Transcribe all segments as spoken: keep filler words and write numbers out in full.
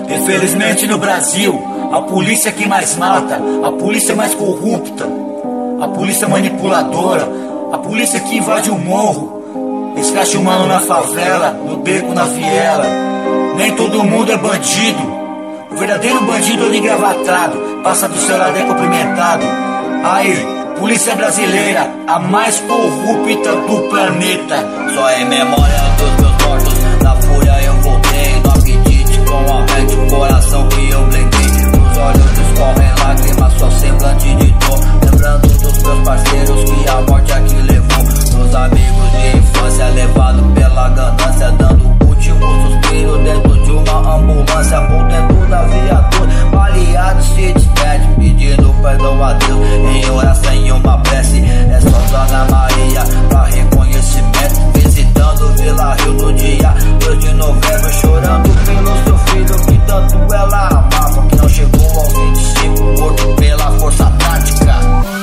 Infelizmente no Brasil, a polícia que mais mata, a polícia mais corrupta, a polícia manipuladora, a polícia que invade o morro, escracha o mano na favela, no beco, na viela. Nem todo mundo é bandido, o verdadeiro bandido é engravatado, passa do seu lado é cumprimentado. Aí, polícia brasileira, a mais corrupta do planeta. Só em memória dos meus mortos, na fúria eu voltei, no apetite com a mente, o coração que eu blindei. Nos olhos escorrem lágrimas, só semblante de dor, lembrando dos meus parceiros que a morte aqui levou. Meus amigos de infância levados pela ganância, dando o último suspiro dentro de uma ambulância, ou dentro da viatura, baleado se despede, pedindo perdão a Deus em oração, em uma prece. É só Dona Maria pra reconhecimento, visitando Vila Rio no dia dois de novembro, chorando pelo seu filho que tanto ela amava, que não chegou aos vinte e cinco, morto pela força tática.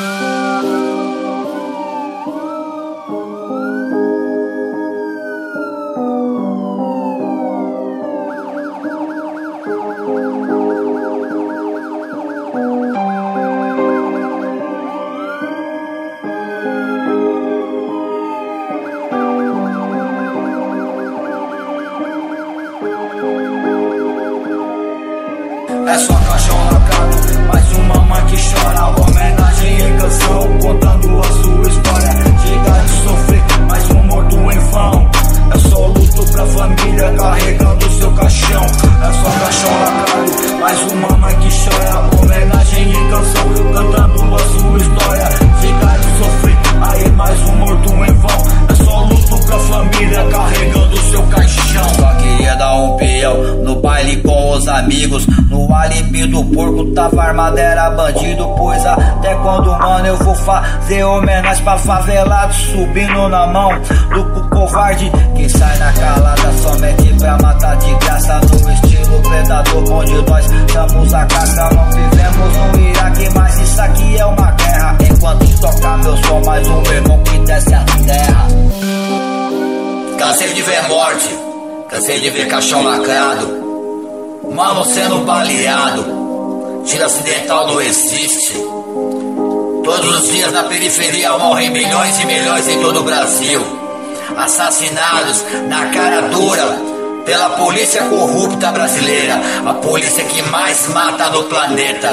É só caixão lacrado, mais uma mãe que chora, homenagem em canção, contando a sua história. Chega de sofrer, mais um morto em vão. É só luto pra família, carregando seu caixão. É só caixão lacrado, mais uma mãe que chora, homenagem em canção, cantando a sua história. Chega de sofrer, aí mais um morto em vão. É só luto pra família, carregando seu caixão. Só queria dar um peão no baile com os amigos, no alibi do porco tava armado, era bandido. Pois até quando, mano, eu vou fazer homenagem pra favelado, subindo na mão do covarde que sai na calada somente pra matar de graça, no estilo predador, onde nós damos a caça. Não vivemos no Iraque, mas isso aqui é uma guerra. Enquanto tocar meu som, mais um irmão que desce a terra. Cansei de ver morte, cansei de ver caixão lacrado, mano sendo baleado, tiro acidental não existe. Todos os dias na periferia morrem milhões e milhões em todo o Brasil, assassinados na cara dura pela polícia corrupta brasileira, a polícia que mais mata no planeta.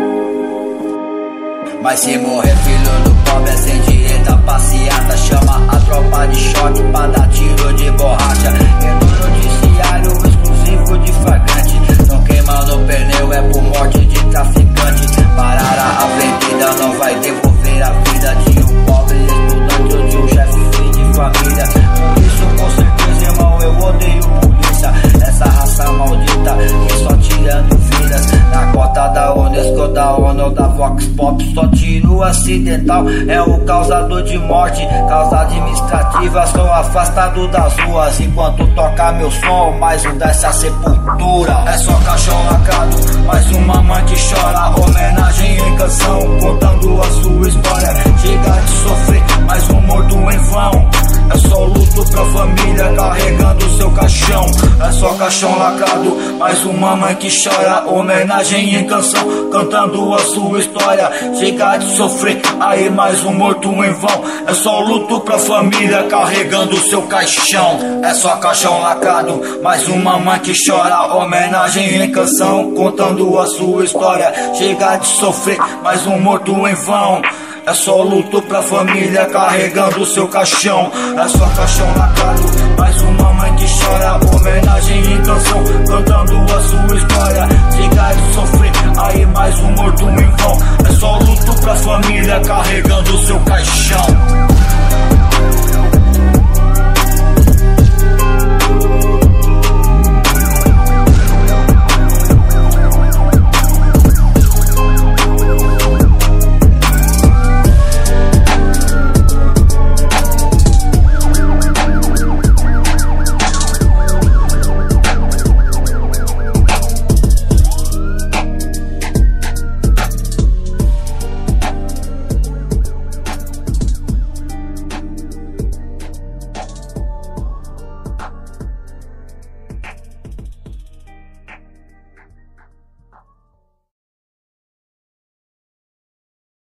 Mas se morrer filho do pobre é sem direito a passeata, chama a tropa de choque pra dar tiro de borracha. E no noticiário exclusivo de flagrante, não queimando o pneu é por morte de traficante. Parar a avenida não vai devolver a vida de um pobre estudante ou de um chefe de família. Por isso com certeza, irmão, eu odeio polícia, essa raça maldita que só tirando vidas. Na cota da Unesco, da ONU, da Vox Pop, só tiro acidental é o causador de morte, causa administrativa. Sou afastado das ruas enquanto toca meu som, mais um desce a sepultura. É só caixão lacrado, mais uma mãe que chora, homenagem em canção, contando a sua história. Chega de sofrer, mais um morto em vão. É só luto pra família, carregando seu caixão. É só caixão lacrado, mais uma mãe que chora, homenagem em canção, cantando a sua história. Chega de sofrer, aí mais um morto em vão. É só luto pra família, carregando seu caixão. É só caixão lacrado, mais uma mãe que chora, homenagem em canção, contando a sua história. Chega de sofrer, mais um morto em vão. É só luto pra família, carregando seu caixão. É só caixão lacrado, mais uma mãe que chora, homenagem em canção, cantando a sua história. Chega de sofrer, aí mais um morto em vão. É só luto pra família, carregando seu caixão.